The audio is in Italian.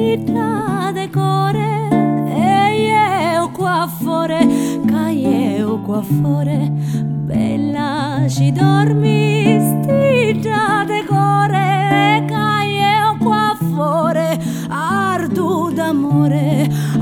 stita de core e io qua fuori, che io qua fuori, bella ci dormi stita de core, che io qua fuori, ardu d'amore.